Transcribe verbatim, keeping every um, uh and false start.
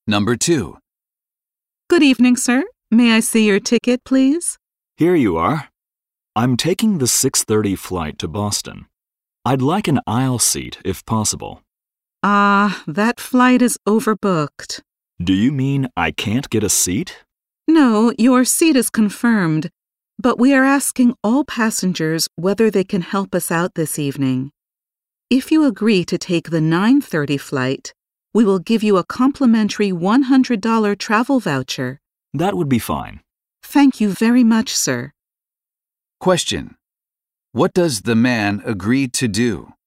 Number two. Good evening, sir. May I see your ticket, please? Here you are. I'm taking the six thirty flight to Boston. I'd like an aisle seat if possible. Ah, that flight is overbooked. Do you mean I can't get a seat? No, your seat is confirmed, but we are asking all passengers whether they can help us out this evening. If you agree to take the nine thirty flight, we will give you a complimentary one hundred dollars travel voucher. That would be fine. Thank you very much, sir. Question. What does the man agree to do?